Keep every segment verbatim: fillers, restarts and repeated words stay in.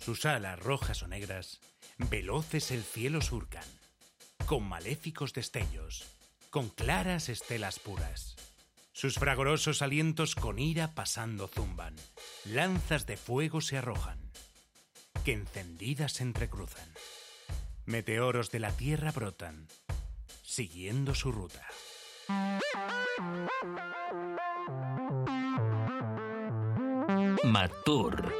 Sus alas rojas o negras, veloces el cielo surcan, con maléficos destellos, con claras estelas puras. Sus fragorosos alientos con ira pasando zumban, lanzas de fuego se arrojan, que encendidas se entrecruzan. Meteoros de la tierra brotan, siguiendo su ruta. Matur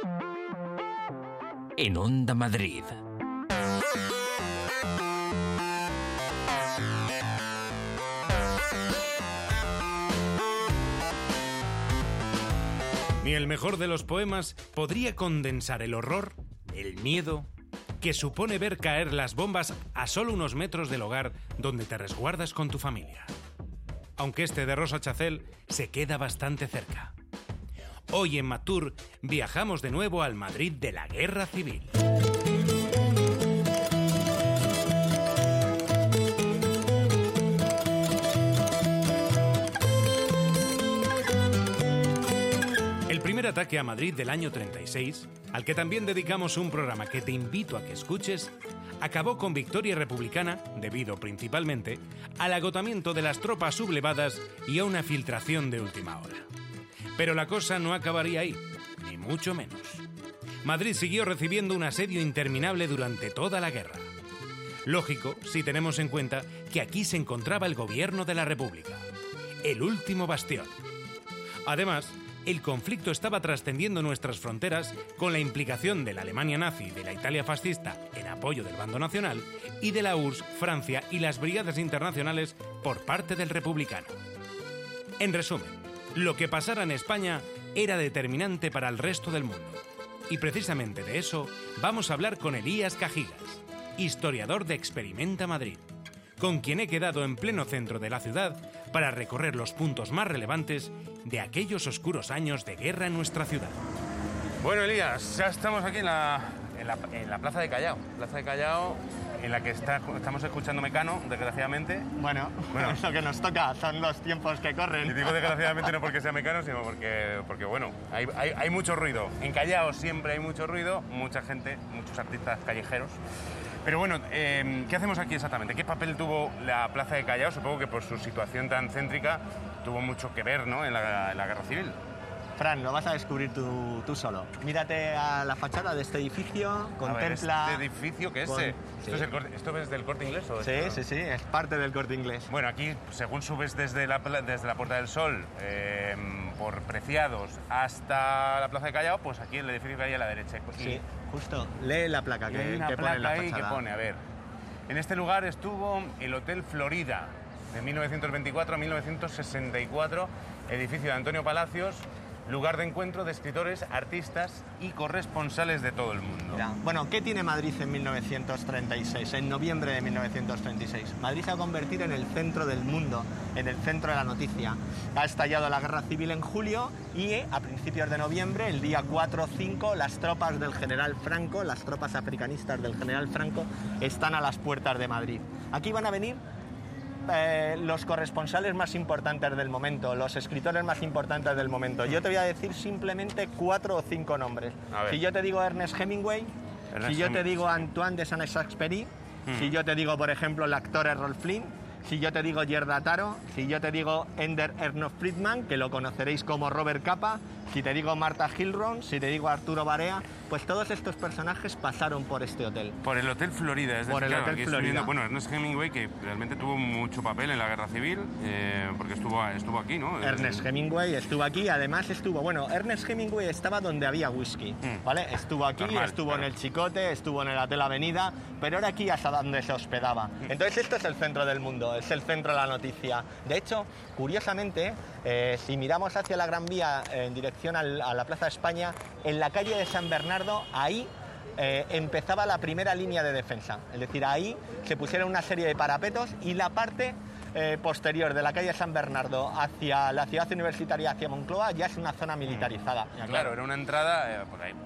en Onda Madrid. Ni el mejor de los poemas podría condensar el horror, el miedo, que supone ver caer las bombas a solo unos metros del hogar donde te resguardas con tu familia. Aunque este de Rosa Chacel se queda bastante cerca. Hoy en Matur viajamos de nuevo al Madrid de la Guerra Civil. El primer ataque a Madrid del año treinta y seis, al que también dedicamos un programa que te invito a que escuches, acabó con victoria republicana debido principalmente al agotamiento de las tropas sublevadas y a una filtración de última hora. Pero la cosa no acabaría ahí, ni mucho menos. Madrid siguió recibiendo un asedio interminable durante toda la guerra. Lógico, si tenemos en cuenta que aquí se encontraba el gobierno de la República, el último bastión. Además, el conflicto estaba trascendiendo nuestras fronteras con la implicación de la Alemania nazi y de la Italia fascista en apoyo del bando nacional y de la U R S S, Francia y las brigadas internacionales por parte del republicano. En resumen, lo que pasara en España era determinante para el resto del mundo. Y precisamente de eso vamos a hablar con Elías Cajigas, historiador de Experimenta Madrid, con quien he quedado en pleno centro de la ciudad para recorrer los puntos más relevantes de aquellos oscuros años de guerra en nuestra ciudad. Bueno, Elías, ya estamos aquí en la, en la, en la Plaza de Callao. Plaza de Callao, en la que está, estamos escuchando Mecano, desgraciadamente. Bueno, bueno, es lo que nos toca, son los tiempos que corren. Y digo desgraciadamente no porque sea Mecano, sino porque, porque bueno, hay, hay, hay mucho ruido. En Callao siempre hay mucho ruido, mucha gente, muchos artistas callejeros. Pero bueno, eh, ¿qué hacemos aquí exactamente? ¿Qué papel tuvo la Plaza de Callao? Supongo que por su situación tan céntrica tuvo mucho que ver, ¿no?, en la, en la Guerra Civil. Fran, lo vas a descubrir tú, tú solo. Mírate a la fachada de este edificio, contempla... A ver, ¿este edificio qué es? Con... ¿Esto, sí. es el corte, ¿Esto es del Corte Inglés? ¿O sí, esto? sí, sí, es parte del Corte Inglés. Bueno, aquí, según subes desde la, desde la Puerta del Sol, eh, por Preciados, hasta la Plaza de Callao, pues aquí el edificio que hay a la derecha. Y, sí, justo. Lee la placa que, hay una que placa pone en la ahí fachada. que pone, a ver, en este lugar estuvo el Hotel Florida, de mil novecientos veinticuatro a mil novecientos sesenta y cuatro, edificio de Antonio Palacios, lugar de encuentro de escritores, artistas y corresponsales de todo el mundo. Ya. Bueno, ¿qué tiene Madrid en mil novecientos treinta y seis, en noviembre de mil novecientos treinta y seis? Madrid se ha convertido en el centro del mundo, en el centro de la noticia. Ha estallado la Guerra Civil en julio y a principios de noviembre, el día cuatro o cinco, las tropas del general Franco, las tropas africanistas del general Franco, están a las puertas de Madrid. Aquí van a venir Eh, los corresponsales más importantes del momento, los escritores más importantes del momento. Yo te voy a decir simplemente cuatro o cinco nombres. Si yo te digo Ernest Hemingway, Ernest si yo te digo Antoine de Saint-Exupéry, mm. si yo te digo, por ejemplo, el actor Errol Flynn, si yo te digo Gerda Taro, si yo te digo Ender Ernst Friedman, que lo conoceréis como Robert Capa, si te digo Martha Gilron, si te digo Arturo Barea, pues todos estos personajes pasaron por este hotel. Por el Hotel Florida, es decir, por el claro, Hotel aquí Florida. Viendo, bueno, Ernest Hemingway, que realmente tuvo mucho papel en la Guerra Civil, eh, porque estuvo, estuvo aquí, ¿no? Ernest Hemingway estuvo aquí, además estuvo, bueno, Ernest Hemingway estaba donde había whisky, mm. ¿vale? Estuvo aquí, Normal, estuvo claro. en el Chicote, estuvo en el Hotel Avenida, pero ahora aquí hasta donde se hospedaba. Entonces esto es el centro del mundo, es el centro de la noticia. De hecho, curiosamente, eh, si miramos hacia la Gran Vía eh, en dirección al, a la Plaza de España, en la calle de San Bernardo, ahí eh, empezaba la primera línea de defensa. Es decir, ahí se pusieron una serie de parapetos y la parte eh, posterior de la calle San Bernardo hacia la ciudad universitaria, hacia Moncloa, ya es una zona militarizada. Mm. Claro, era una entrada eh, por ahí.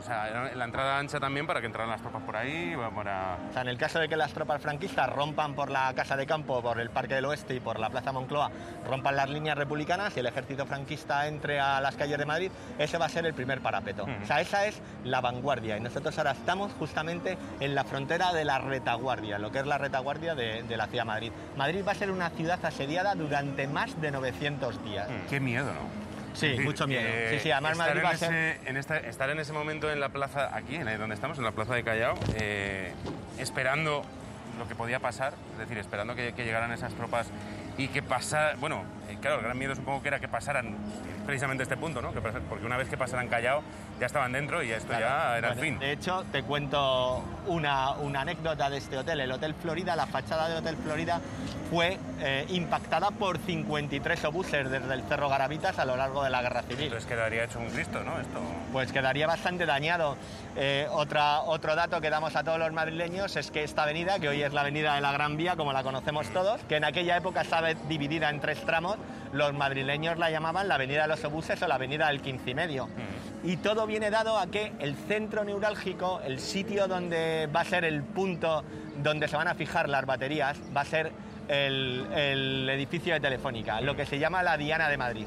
O sea, la entrada ancha también para que entraran las tropas por ahí, para... O sea, en el caso de que las tropas franquistas rompan por la Casa de Campo, por el Parque del Oeste y por la Plaza Moncloa, rompan las líneas republicanas y el ejército franquista entre a las calles de Madrid, ese va a ser el primer parapeto. Uh-huh. O sea, esa es la vanguardia y nosotros ahora estamos justamente en la frontera de la retaguardia, lo que es la retaguardia de, de la ciudad de Madrid. Madrid va a ser una ciudad asediada durante más de novecientos días. Uh-huh. Qué miedo, ¿no? Sí, decir, mucho miedo. Eh, sí, sí, además estar, Madrid en va a ser... ese, en esta, estar en ese momento en la plaza, aquí, en donde estamos, en la plaza de Callao, eh, esperando lo que podía pasar, es decir, esperando que, que llegaran esas tropas y que pasara... Bueno, eh, claro, el gran miedo supongo que era que pasaran precisamente este punto, ¿no? Que, porque una vez que pasaran Callao ya estaban dentro y esto claro, ya era bueno, el fin. De hecho, te cuento una, una anécdota de este hotel. El Hotel Florida, la fachada del Hotel Florida fue eh, impactada por cincuenta y tres obuses desde el Cerro Garavitas a lo largo de la Guerra Civil. Entonces quedaría hecho un Cristo, ¿no? Esto... Pues quedaría bastante dañado. Eh, otra, otro dato que damos a todos los madrileños es que esta avenida, que hoy es la avenida de la Gran Vía, como la conocemos todos, que en aquella época estaba dividida en tres tramos, los madrileños la llamaban la avenida de los obuses o la avenida del quince y medio. Mm. Y todo viene dado a que el centro neurálgico, el sitio donde va a ser el punto donde se van a fijar las baterías, va a ser el, el edificio de Telefónica, mm. lo que se llama la Diana de Madrid.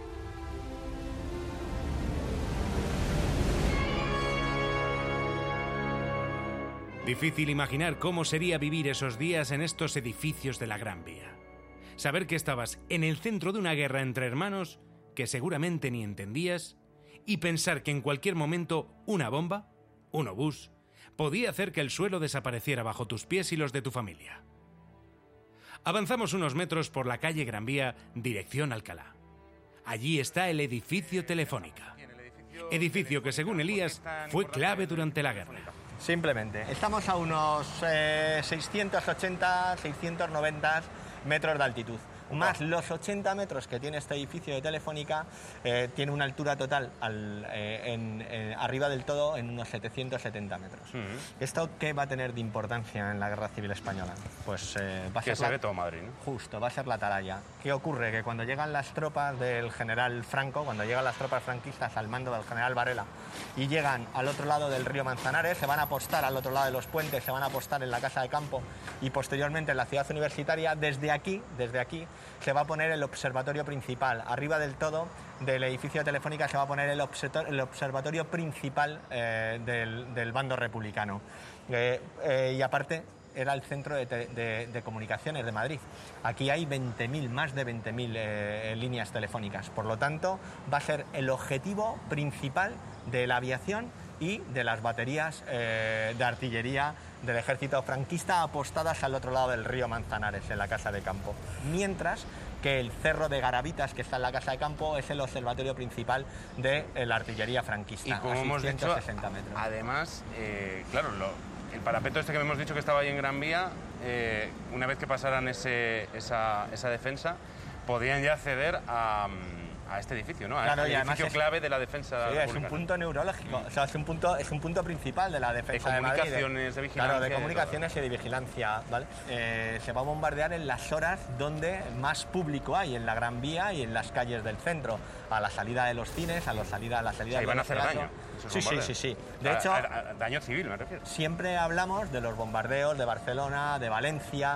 Difícil imaginar cómo sería vivir esos días en estos edificios de la Gran Vía. Saber que estabas en el centro de una guerra entre hermanos que seguramente ni entendías y pensar que en cualquier momento una bomba, un obús, podía hacer que el suelo desapareciera bajo tus pies y los de tu familia. Avanzamos unos metros por la calle Gran Vía, dirección Alcalá. Allí está el edificio Telefónica. Edificio que, según Elías, fue clave durante la guerra. Simplemente. Estamos a unos eh, seiscientos ochenta, seiscientos noventa metros de altitud. Más los ochenta metros que tiene este edificio de Telefónica, eh, tiene una altura total al, eh, en, en, arriba del todo en unos setecientos setenta metros. Uh-huh. ¿Esto qué va a tener de importancia en la Guerra Civil Española? Pues eh, va a ser... Que se ve todo Madrid, ¿no? Justo, va a ser la atalaya. ¿Qué ocurre? Que cuando llegan las tropas del general Franco, cuando llegan las tropas franquistas al mando del general Varela y llegan al otro lado del río Manzanares, se van a apostar al otro lado de los puentes, se van a apostar en la Casa de Campo y posteriormente en la ciudad universitaria, desde aquí, desde aquí, se va a poner el observatorio principal. Arriba del todo del edificio de Telefónica se va a poner el, el observatorio principal eh, del, del bando republicano. Eh, eh, y aparte era el centro de, de, de comunicaciones de Madrid. Aquí hay veinte mil, más de veinte mil eh, líneas telefónicas. Por lo tanto, va a ser el objetivo principal de la aviación y de las baterías eh, de artillería del ejército franquista apostadas al otro lado del río Manzanares, en la Casa de Campo. Mientras que el Cerro de Garavitas, que está en la Casa de Campo, es el observatorio principal de la artillería franquista. Y como hemos dicho, metros. Además, eh, claro, lo, el parapeto este que hemos dicho que estaba ahí en Gran Vía, eh, una vez que pasaran ese, esa, esa defensa, podían ya acceder a... a este edificio, ¿no? Claro, el edificio es, clave de la defensa. Sí, es un punto neurológico, o sea, es un punto, es un punto principal de la defensa de, de Madrid. De comunicaciones, de vigilancia. Claro, de comunicaciones y de vigilancia, ¿vale? Eh, se va a bombardear en las horas donde más público hay, en la Gran Vía y en las calles del centro, a la salida de los cines, a la salida, a la salida o sea, de van los a hacer teatros. Daño. Sí, sí, sí, sí. De a, hecho, a, a, daño civil, me refiero. Siempre hablamos de los bombardeos de Barcelona, de Valencia,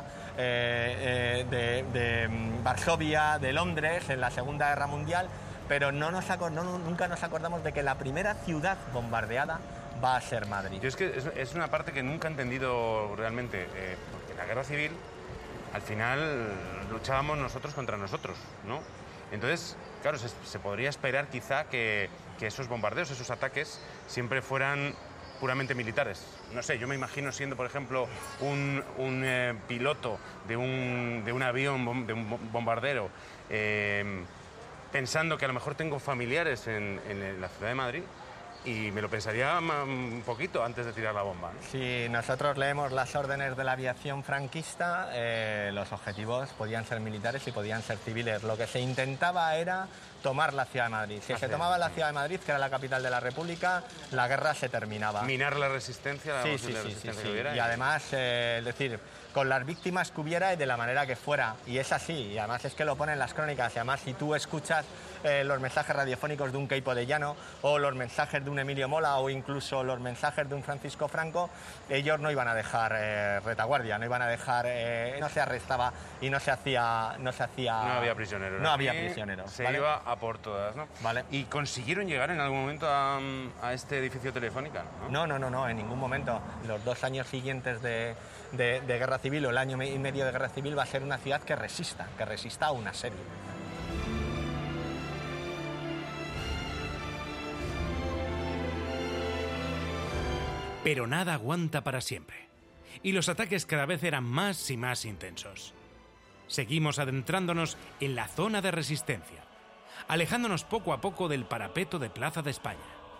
eh, eh, de, de Varsovia, de Londres en la Segunda Guerra Mundial, pero no nos no, nunca nos acordamos de que la primera ciudad bombardeada va a ser Madrid. Yo es que es, es una parte que nunca he entendido realmente, eh, porque en la Guerra Civil, al final, luchábamos nosotros contra nosotros, ¿no? Entonces, claro, se, se podría esperar quizá que, que esos bombardeos, esos ataques, siempre fueran puramente militares. No sé, yo me imagino siendo, por ejemplo, un, un eh, piloto de un, de un avión, de un bombardero, eh, pensando que a lo mejor tengo familiares en, en la ciudad de Madrid y me lo pensaría un poquito antes de tirar la bomba, ¿no? Si nosotros leemos las órdenes de la aviación franquista, eh, los objetivos podían ser militares y podían ser civiles. Lo que se intentaba era tomar la ciudad de Madrid. Si se tomaba la ciudad de Madrid, que era la capital de la República, la guerra se terminaba. Minar la resistencia, la sí, sí, de sí, resistencia sí, que sí. hubiera. Y además, eh, es decir, con las víctimas que hubiera y de la manera que fuera. Y es así, y además es que lo ponen las crónicas, y además si tú escuchas eh, los mensajes radiofónicos de un Queipo de Llano, o los mensajes de un Emilio Mola, o incluso los mensajes de un Francisco Franco, ellos no iban a dejar eh, retaguardia, no iban a dejar, eh, no se arrestaba y no se hacía... No, se hacía, no había prisioneros. No había Aquí prisioneros. Se ¿vale? iba a por todas, ¿no? Vale. ¿Y consiguieron llegar en algún momento a, a este edificio Telefónica? ¿no? No, no, no, no, en ningún momento. Los dos años siguientes de, de, de Guerra Civil, o el año y medio de Guerra Civil, va a ser una ciudad que resista, que resista a un asedio. Pero nada aguanta para siempre, y los ataques cada vez eran más y más intensos. Seguimos adentrándonos en la zona de resistencia, alejándonos poco a poco del parapeto de Plaza de España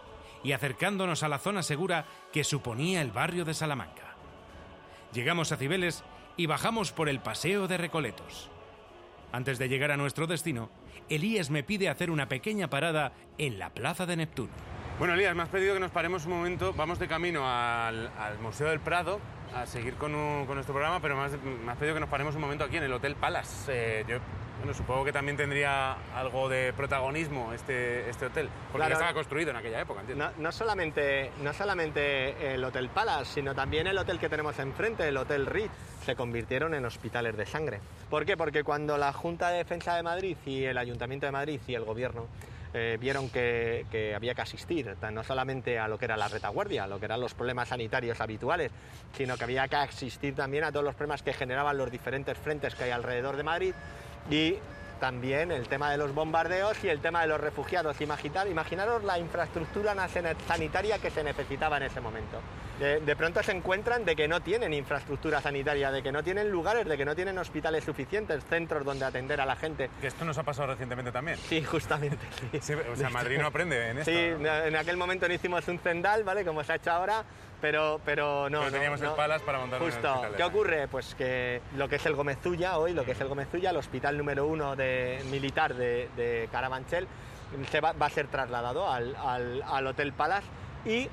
y acercándonos a la zona segura que suponía el barrio de Salamanca. Llegamos a Cibeles y bajamos por el Paseo de Recoletos. Antes de llegar a nuestro destino, Elías me pide hacer una pequeña parada en la Plaza de Neptuno. Bueno, Elías, me has pedido que nos paremos un momento. Vamos de camino al, al Museo del Prado a seguir con, un, con nuestro programa, pero me has, me has pedido que nos paremos un momento aquí en el Hotel Palace. Eh, yo, bueno, supongo que también tendría algo de protagonismo este, este hotel, porque Claro, ya estaba construido en aquella época, ¿entiendes? No, no, solamente, no solamente el Hotel Palace, sino también el hotel que tenemos enfrente, el Hotel Ritz, se convirtieron en hospitales de sangre. ¿Por qué? Porque cuando la Junta de Defensa de Madrid y el Ayuntamiento de Madrid y el Gobierno eh, vieron que, que había que asistir no solamente a lo que era la retaguardia, a lo que eran los problemas sanitarios habituales, sino que había que asistir también a todos los problemas que generaban los diferentes frentes que hay alrededor de Madrid, y también el tema de los bombardeos y el tema de los refugiados. Imaginar, imaginaros la infraestructura sanitaria que se necesitaba en ese momento. De, de pronto se encuentran de que no tienen infraestructura sanitaria, de que no tienen lugares, de que no tienen hospitales suficientes, centros donde atender a la gente. Que esto nos ha pasado recientemente también. Sí, justamente. Sí, sí o sea, Madrid no aprende en esto. Sí, en aquel momento no hicimos un Zendal, ¿vale? Como se ha hecho ahora, pero, pero no. Pero teníamos no, el Palace para montar justo. un hospital. ¿Qué ocurre? Pues que lo que es el Gomezulla hoy, lo que es el Gomezulla, el hospital número uno de, militar de, de Carabanchel, se va, va a ser trasladado al, al, al Hotel Palace, y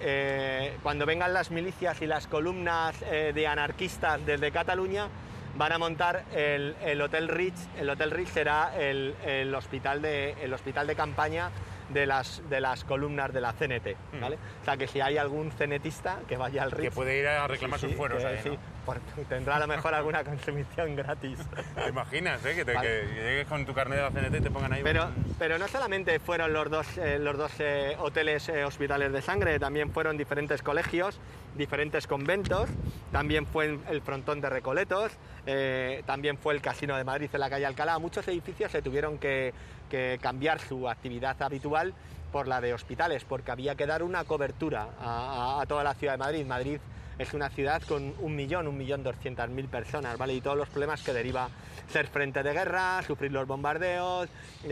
eh, cuando vengan las milicias y las columnas eh, de anarquistas desde Cataluña, van a montar el, el Hotel Ritz. El Hotel Ritz será el, el, hospital de, el hospital de campaña de las, de las columnas de la C N T, ¿vale? Mm. O sea, que si hay algún cenetista que vaya al Ritz... Que puede ir a reclamar sí, sus fueros que, ahí, ¿no? Sí, por, tendrá a lo mejor alguna consumición gratis. ¿Te imaginas, eh? Que, te, vale. que llegues con tu carnet de la C N T y te pongan ahí... Pero, pero no solamente fueron los dos, eh, los dos eh, hoteles eh, hospitales de sangre, también fueron diferentes colegios, diferentes conventos, también fue el Frontón de Recoletos, eh, también fue el Casino de Madrid en la calle Alcalá. Muchos edificios se tuvieron que, que cambiar su actividad habitual por la de hospitales, porque había que dar una cobertura a, a, a toda la ciudad de Madrid. Madrid es una ciudad con un millón, un millón doscientas mil personas, ¿vale? Y todos los problemas que deriva ser frente de guerra, sufrir los bombardeos,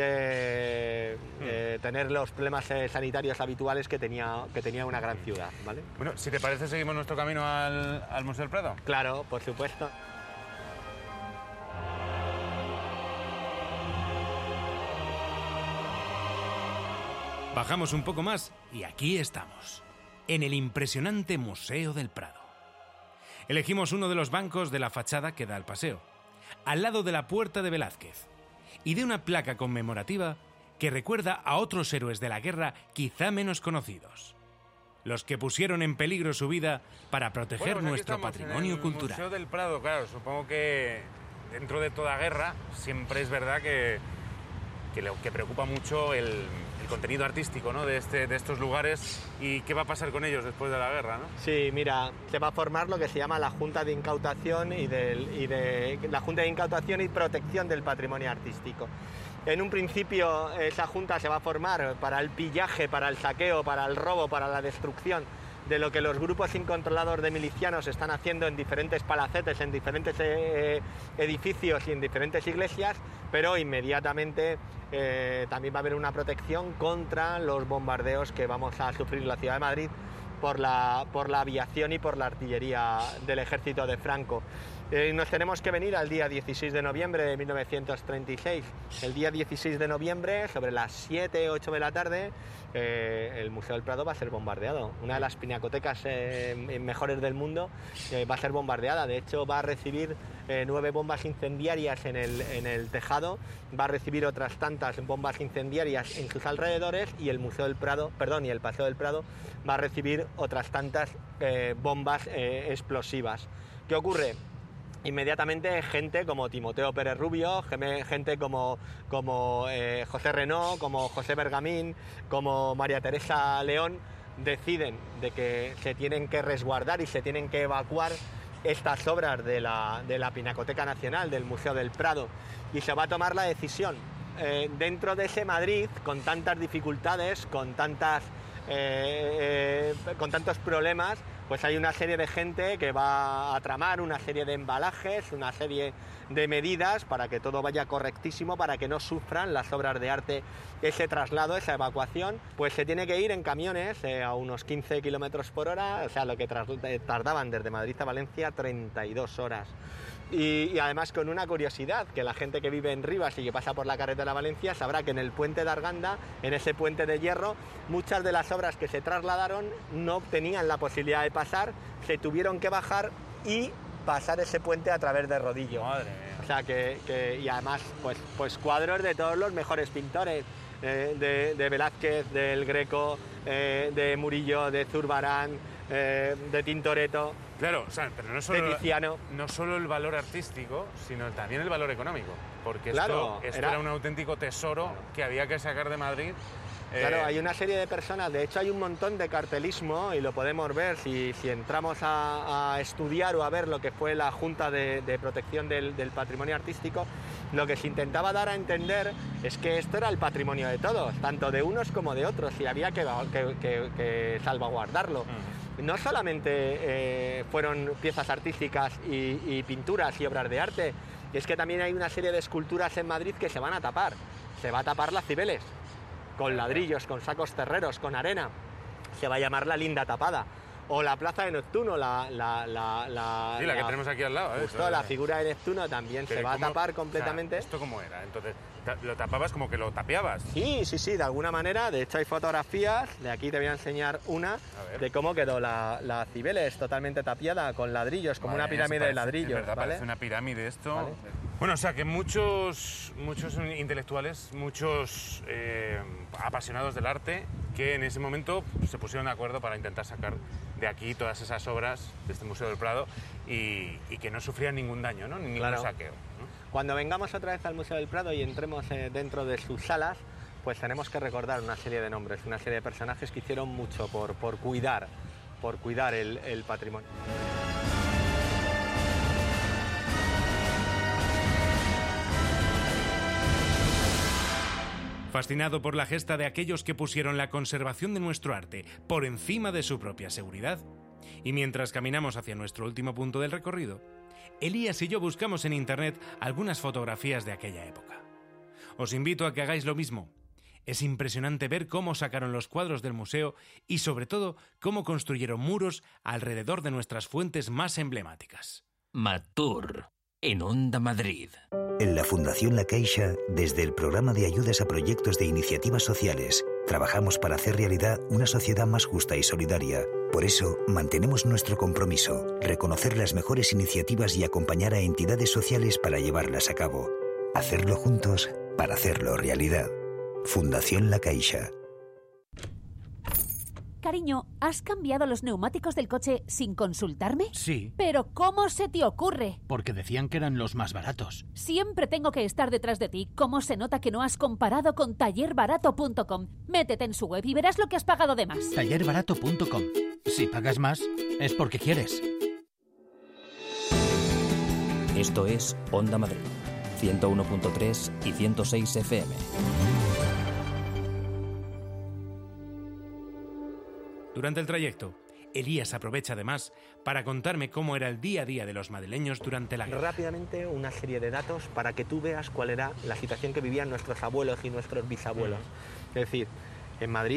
eh, mm. eh, tener los problemas eh, sanitarios habituales que tenía, que tenía una gran ciudad, ¿vale? Bueno, si te parece, seguimos nuestro camino al, al Museo del Prado. Claro, por supuesto. Bajamos un poco más y aquí estamos, en el impresionante Museo del Prado. Elegimos uno de los bancos de la fachada que da al paseo, al lado de la Puerta de Velázquez, y de una placa conmemorativa que recuerda a otros héroes de la guerra quizá menos conocidos, los que pusieron en peligro su vida para proteger bueno, pues nuestro patrimonio en el cultural. Museo del Prado, claro, supongo que dentro de toda guerra siempre es verdad que, que, le, que preocupa mucho el... el contenido artístico, ¿no? de, este, de estos lugares, y qué va a pasar con ellos después de la guerra, ¿no? Sí, mira, se va a formar lo que se llama la Junta de Incautación y, del, y de la Junta de Incautación y Protección del Patrimonio Artístico. En un principio esa junta se va a formar para el pillaje, para el saqueo, para el robo, para la destrucción de lo que los grupos incontrolados de milicianos están haciendo en diferentes palacetes, en diferentes eh, edificios y en diferentes iglesias, pero inmediatamente eh, también va a haber una protección contra los bombardeos que vamos a sufrir en la ciudad de Madrid por, la, por la aviación y por la artillería del ejército de Franco. Eh, nos tenemos que venir al día dieciséis de noviembre de mil novecientos treinta y seis. El día dieciséis de noviembre, sobre las siete, ocho de la tarde, eh, el Museo del Prado va a ser bombardeado. Una de las pinacotecas eh, mejores del mundo eh, va a ser bombardeada. De hecho, va a recibir eh, nueve bombas incendiarias en el, en el tejado, va a recibir otras tantas bombas incendiarias en sus alrededores, y el Museo del Prado, perdón, y el Paseo del Prado va a recibir otras tantas eh, bombas eh, explosivas. ¿Qué ocurre? Inmediatamente gente como Timoteo Pérez Rubio, gente como, como eh, José Renaud, como José Bergamín, como María Teresa León, deciden de que se tienen que resguardar y se tienen que evacuar estas obras de la, de la Pinacoteca Nacional, del Museo del Prado, y se va a tomar la decisión. Eh, dentro de ese Madrid, con tantas dificultades, con, tantas, eh, eh, con tantos problemas, pues hay una serie de gente que va a tramar una serie de embalajes, una serie de medidas para que todo vaya correctísimo, para que no sufran las obras de arte ese traslado, esa evacuación. Pues se tiene que ir en camiones eh, a unos quince kilómetros por hora, o sea, lo que tardaban desde Madrid a Valencia treinta y dos horas. Y, y además con una curiosidad, que la gente que vive en Rivas y que pasa por la carretera de Valencia sabrá que en el puente de Arganda, en ese puente de hierro, muchas de las obras que se trasladaron no tenían la posibilidad de pasar, se tuvieron que bajar y pasar ese puente a través de Rodillo. Madre mía. O sea que, que y además pues, pues cuadros de todos los mejores pintores, eh, de, de Velázquez, del Greco, eh, de Murillo, de Zurbarán, eh, de Tintoretto. Claro, o sea, pero no solo, de Tiziano. No solo el valor artístico, sino también el valor económico, porque claro, esto, esto era... era un auténtico tesoro claro. que había que sacar de Madrid. Claro, eh... hay una serie de personas, de hecho hay un montón de cartelismo y lo podemos ver si, si entramos a, a estudiar o a ver lo que fue la Junta de, de Protección del, del Patrimonio Artístico. Lo que se intentaba dar a entender es que esto era el patrimonio de todos, tanto de unos como de otros, y había que, que, que, que salvaguardarlo. Uh-huh. No solamente eh, fueron piezas artísticas y, y pinturas y obras de arte, es que también hay una serie de esculturas en Madrid que se van a tapar. Se va a tapar las Cibeles, con ladrillos, con sacos terreros, con arena. Se va a llamar la Linda Tapada. O la Plaza de Neptuno, la... la, la, la sí, la, la que tenemos aquí al lado. Justo, eso, la figura de Neptuno también se va ¿cómo, a tapar completamente. O sea, ¿esto cómo era? Entonces, ¿lo tapabas como que lo tapeabas? Sí, sí, sí, de alguna manera. De hecho, hay fotografías, de aquí te voy a enseñar una, a de cómo quedó la, la Cibeles, totalmente tapiada, con ladrillos, como vale, una pirámide parece, de ladrillos. Es verdad, ¿vale? Parece una pirámide esto. ¿Vale? Bueno, o sea, que muchos, muchos intelectuales, muchos eh, apasionados del arte, que en ese momento se pusieron de acuerdo para intentar sacar de aquí todas esas obras de este Museo del Prado y, y que no sufrían ningún daño, ¿no? Ni ningún claro. saqueo, ¿no? Cuando vengamos otra vez al Museo del Prado y entremos eh, dentro de sus salas, pues tenemos que recordar una serie de nombres, una serie de personajes que hicieron mucho por, por cuidar, por cuidar el, el patrimonio. Fascinado por la gesta de aquellos que pusieron la conservación de nuestro arte por encima de su propia seguridad, y mientras caminamos hacia nuestro último punto del recorrido, Elías y yo buscamos en internet algunas fotografías de aquella época. Os invito a que hagáis lo mismo. Es impresionante ver cómo sacaron los cuadros del museo y sobre todo cómo construyeron muros alrededor de nuestras fuentes más emblemáticas. Matur, en Onda Madrid. En la Fundación La Caixa, desde el programa de ayudas a proyectos de iniciativas sociales, trabajamos para hacer realidad una sociedad más justa y solidaria. Por eso, mantenemos nuestro compromiso, reconocer las mejores iniciativas y acompañar a entidades sociales para llevarlas a cabo. Hacerlo juntos para hacerlo realidad. Fundación La Caixa. Cariño, ¿has cambiado los neumáticos del coche sin consultarme? Sí. ¿Pero cómo se te ocurre? Porque decían que eran los más baratos. Siempre tengo que estar detrás de ti. ¿Cómo se nota que no has comparado con taller barato punto com? Métete en su web y verás lo que has pagado de más. taller barato punto com. Si pagas más, es porque quieres. Esto es Onda Madrid, ciento uno punto tres y ciento seis F M. Durante el trayecto, Elías aprovecha además para contarme cómo era el día a día de los madrileños durante la guerra. Rápidamente una serie de datos para que tú veas cuál era la situación que vivían nuestros abuelos y nuestros bisabuelos. Es decir, en Madrid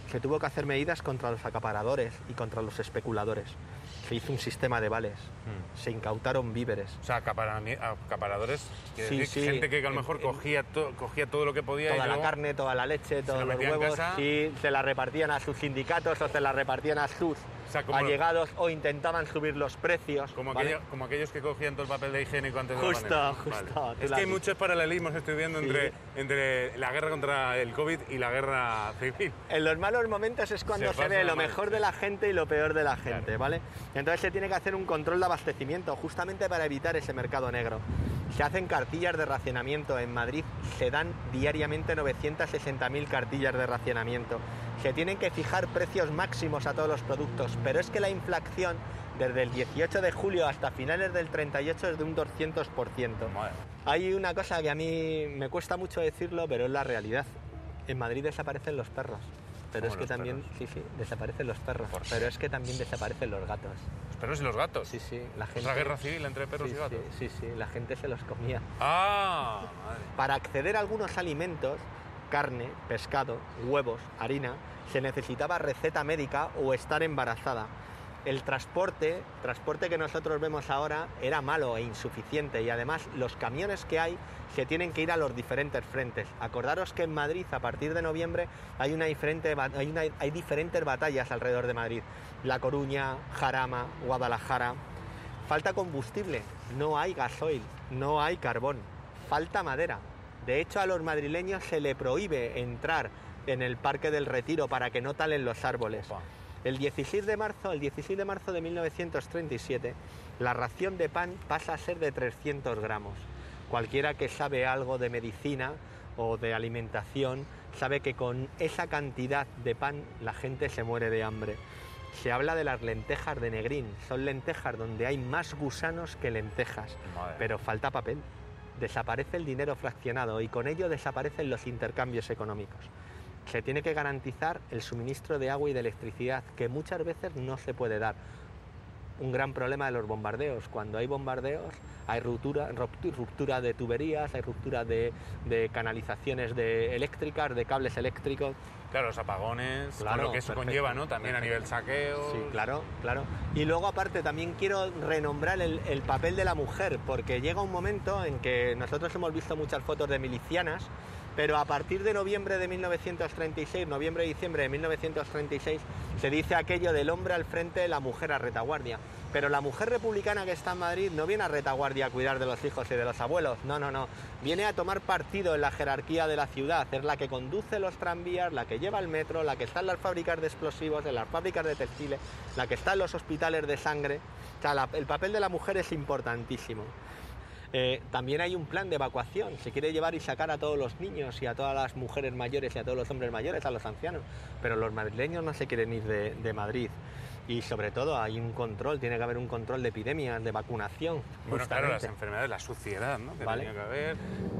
se tuvo que hacer medidas contra los acaparadores y contra los especuladores. Se hizo un sistema de vales, mm. se incautaron víveres. O sea, acaparadores, sí, decir, sí. gente que a lo mejor en, cogía, to, cogía todo lo que podía. Toda y la luego carne, toda la leche, todos los huevos, y se la repartían a sus sindicatos o se la repartían a sus o sea, allegados o intentaban subir los precios. Como, ¿vale? aquello, como aquellos que cogían todo el papel de higiénico antes de justo, la pandemia. Justo, vale. Es que hay muchos paralelismos, estoy viendo, sí. entre, entre la guerra contra el COVID y la guerra civil. En los malos momentos es cuando se, se ve lo mejor de la gente y lo peor de la gente, claro. ¿vale? Entonces se tiene que hacer un control de abastecimiento justamente para evitar ese mercado negro. Se hacen cartillas de racionamiento. En Madrid se dan diariamente novecientas sesenta mil cartillas de racionamiento. Se tienen que fijar precios máximos a todos los productos, pero es que la inflación desde el dieciocho de julio hasta finales del treinta y ocho es de un doscientos por ciento. Madre. Hay una cosa que a mí me cuesta mucho decirlo, pero es la realidad. En Madrid desaparecen los perros. Pero es que también, perros? sí, sí, desaparecen los perros. Pero es que también desaparecen los gatos. ¿Los perros y los gatos? Sí, sí. La gente... ¿Otra guerra civil entre perros sí, y gatos? Sí, sí, sí, la gente se los comía. ¡Ah! Madre. Para acceder a algunos alimentos, carne, pescado, huevos, harina, se necesitaba receta médica o estar embarazada. El transporte, transporte que nosotros vemos ahora, era malo e insuficiente y además los camiones que hay se tienen que ir a los diferentes frentes. Acordaros que en Madrid, a partir de noviembre, hay, una diferente, hay, una, hay diferentes batallas alrededor de Madrid. La Coruña, Jarama, Guadalajara. Falta combustible, no hay gasoil, no hay carbón, falta madera. De hecho, a los madrileños se le prohíbe entrar en el Parque del Retiro para que no talen los árboles. El dieciséis de marzo, el dieciséis de marzo de mil novecientos treinta y siete, la ración de pan pasa a ser de trescientos gramos. Cualquiera que sabe algo de medicina o de alimentación sabe que con esa cantidad de pan la gente se muere de hambre. Se habla de las lentejas de Negrín. Son lentejas donde hay más gusanos que lentejas, Madre. Pero falta papel. Desaparece el dinero fraccionado y con ello desaparecen los intercambios económicos. Se tiene que garantizar el suministro de agua y de electricidad, que muchas veces no se puede dar. Un gran problema de los bombardeos. Cuando hay bombardeos hay ruptura, ruptura de tuberías, hay ruptura de, de canalizaciones de eléctricas, de cables eléctricos. Claro, los apagones, claro, con lo que eso perfecto, conlleva, ¿no? También perfecto. A nivel saqueo. Sí, claro, claro. Y luego aparte también quiero renombrar el, el papel de la mujer, porque llega un momento en que nosotros hemos visto muchas fotos de milicianas, pero a partir de noviembre de mil novecientos treinta y seis, noviembre y diciembre de mil novecientos treinta y seis, se dice aquello del hombre al frente, la mujer a retaguardia. Pero la mujer republicana que está en Madrid no viene a retaguardia a cuidar de los hijos y de los abuelos, no, no, no. Viene a tomar partido en la jerarquía de la ciudad, es la que conduce los tranvías, la que lleva el metro, la que está en las fábricas de explosivos, en las fábricas de textiles, la que está en los hospitales de sangre. O sea, la, el papel de la mujer es importantísimo. Eh, también hay un plan de evacuación, se quiere llevar y sacar a todos los niños y a todas las mujeres mayores y a todos los hombres mayores, a los ancianos, pero los madrileños no se quieren ir de, de Madrid. Y sobre todo hay un control, tiene que haber un control de epidemias, de vacunación. Bueno, justamente. Claro, las enfermedades, la suciedad, ¿no? Que ¿Vale? tenía que haber.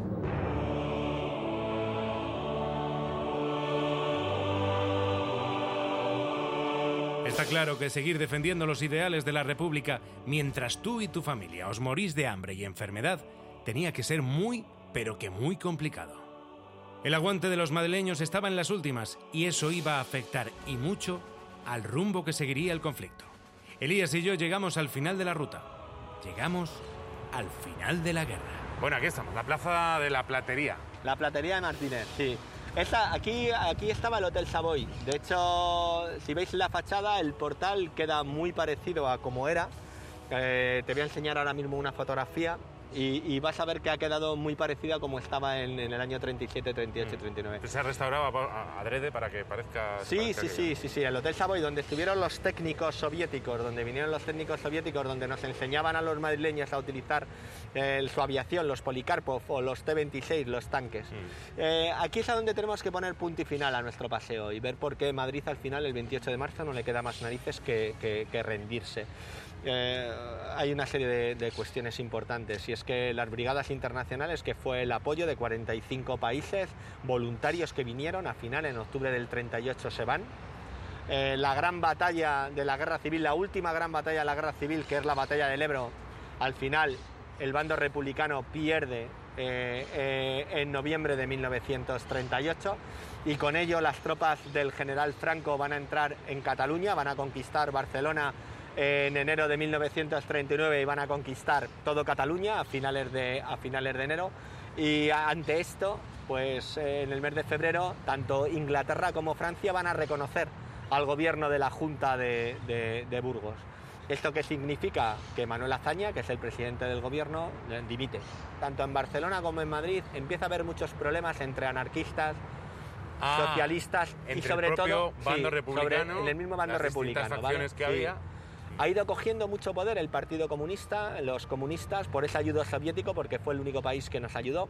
Está claro que seguir defendiendo los ideales de la República mientras tú y tu familia os morís de hambre y enfermedad tenía que ser muy, pero que muy complicado. El aguante de los madrileños estaba en las últimas y eso iba a afectar y mucho al rumbo que seguiría el conflicto. Elías y yo llegamos al final de la ruta. Llegamos al final de la guerra. Bueno, aquí estamos, la plaza de la Platería. La Platería de Martínez, sí. Esta, aquí, aquí estaba el Hotel Savoy. De hecho, si veis la fachada, el portal queda muy parecido a como era. Eh, te voy a enseñar ahora mismo una fotografía y, y vas a ver que ha quedado muy parecida a como estaba en, en el año treinta y siete, treinta y ocho, treinta y nueve. Se ha restaurado adrede para que parezca... Sí, parezca sí, que... sí, sí, sí, el Hotel Savoy, donde estuvieron los técnicos soviéticos, donde vinieron los técnicos soviéticos, donde nos enseñaban a los madrileños a utilizar eh, su aviación, los Polikarpov o los T veintiséis, los tanques. Mm. Eh, aquí es a donde tenemos que poner punto y final a nuestro paseo y ver por qué Madrid al final, el veintiocho de marzo, no le queda más narices que, que, que rendirse. Eh, hay una serie de, de cuestiones importantes y es que las brigadas internacionales, que fue el apoyo de cuarenta y cinco países voluntarios que vinieron, al final en octubre del treinta y ocho se van. Eh, la gran batalla de la guerra civil, la última gran batalla de la guerra civil, que es la batalla del Ebro, al final el bando republicano pierde eh, eh, en noviembre de mil novecientos treinta y ocho, y con ello las tropas del general Franco van a entrar en Cataluña, van a conquistar Barcelona en enero de mil novecientos treinta y nueve y van a conquistar todo Cataluña a finales de, a finales de enero. Y ante esto, pues eh, en el mes de febrero, tanto Inglaterra como Francia van a reconocer al gobierno de la Junta de, de, de Burgos. ¿Esto qué significa? Que Manuel Azaña, que es el presidente del gobierno, dimite. Tanto en Barcelona como en Madrid empieza a haber muchos problemas entre anarquistas, ah, socialistas y sobre el propio todo bando sí, republicano, sobre, en el mismo bando las republicano, ¿vale? que Sí. había. Ha ido cogiendo mucho poder el Partido Comunista, los comunistas, por ese ayudo soviético, porque fue el único país que nos ayudó.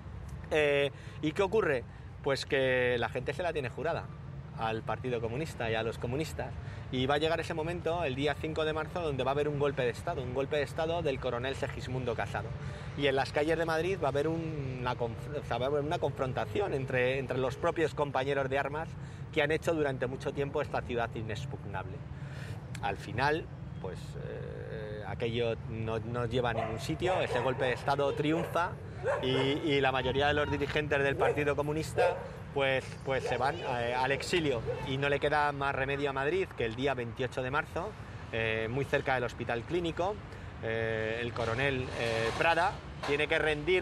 Eh, ¿Y qué ocurre? Pues que la gente se la tiene jurada al Partido Comunista y a los comunistas. Y va a llegar ese momento, el día cinco de marzo, donde va a haber un golpe de Estado, un golpe de Estado del coronel Segismundo Casado. Y en las calles de Madrid va a haber una, conf- o sea, va a haber una confrontación entre, entre los propios compañeros de armas que han hecho durante mucho tiempo esta ciudad inexpugnable. Al final, pues eh, aquello no, no lleva a ningún sitio, ese golpe de Estado triunfa y, y la mayoría de los dirigentes del Partido Comunista pues, pues se van eh, al exilio y no le queda más remedio a Madrid que el día veintiocho de marzo, eh, muy cerca del Hospital Clínico, eh, el coronel eh, Prada tiene que rendir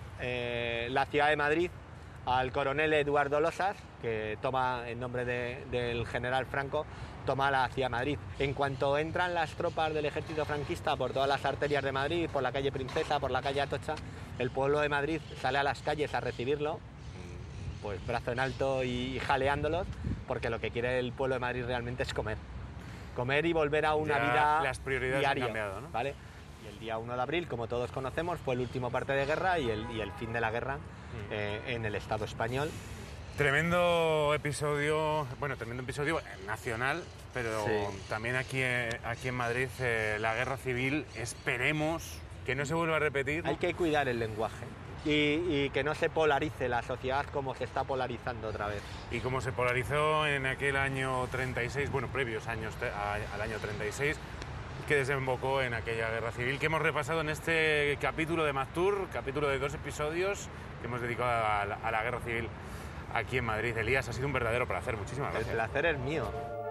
eh, la ciudad de Madrid al coronel Eduardo Losas, que toma en nombre de, del general Franco, toma la ciudad de Madrid. En cuanto entran las tropas del ejército franquista por todas las arterias de Madrid, por la calle Princesa, por la calle Atocha, el pueblo de Madrid sale a las calles a recibirlo, pues brazo en alto y jaleándolos, porque lo que quiere el pueblo de Madrid realmente es comer. Comer y volver a una Ya vida las prioridades diaria, han cambiado, ¿no? ¿vale? Y el día uno de abril, como todos conocemos, fue el último parte de guerra y el, y el fin de la guerra eh, en el Estado español. Tremendo episodio, bueno, tremendo episodio nacional, pero Sí. también aquí, eh, aquí en Madrid eh, la guerra civil, esperemos que no se vuelva a repetir. Hay que cuidar el lenguaje y, y que no se polarice la sociedad como se está polarizando otra vez. Y como se polarizó en aquel año treinta y seis, bueno, previos años te- a- al año treinta y seis, que desembocó en aquella guerra civil que hemos repasado en este capítulo de Mactour, capítulo de dos episodios que hemos dedicado a la, a la guerra civil aquí en Madrid. Elías, ha sido un verdadero placer, muchísimas El gracias. placer es mío.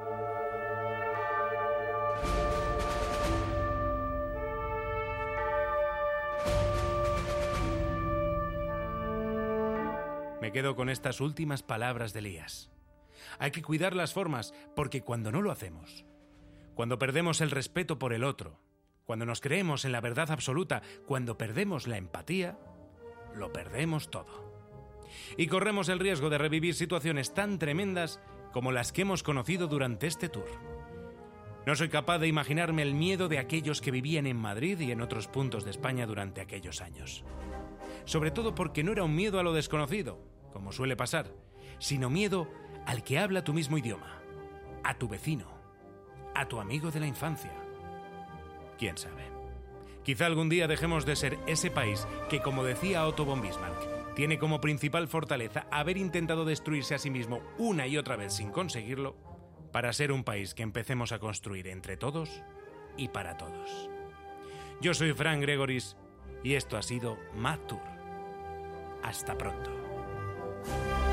Me quedo con estas últimas palabras de Elías. Hay que cuidar las formas, porque cuando no lo hacemos, cuando perdemos el respeto por el otro, cuando nos creemos en la verdad absoluta, cuando perdemos la empatía, lo perdemos todo. Y corremos el riesgo de revivir situaciones tan tremendas como las que hemos conocido durante este tour. No soy capaz de imaginarme el miedo de aquellos que vivían en Madrid y en otros puntos de España durante aquellos años. Sobre todo porque no era un miedo a lo desconocido, como suele pasar, sino miedo al que habla tu mismo idioma, a tu vecino, a tu amigo de la infancia. ¿Quién sabe? Quizá algún día dejemos de ser ese país que, como decía Otto von Bismarck, tiene como principal fortaleza haber intentado destruirse a sí mismo una y otra vez sin conseguirlo, para ser un país que empecemos a construir entre todos y para todos. Yo soy Fran Gregoris y esto ha sido Mactour. Hasta pronto.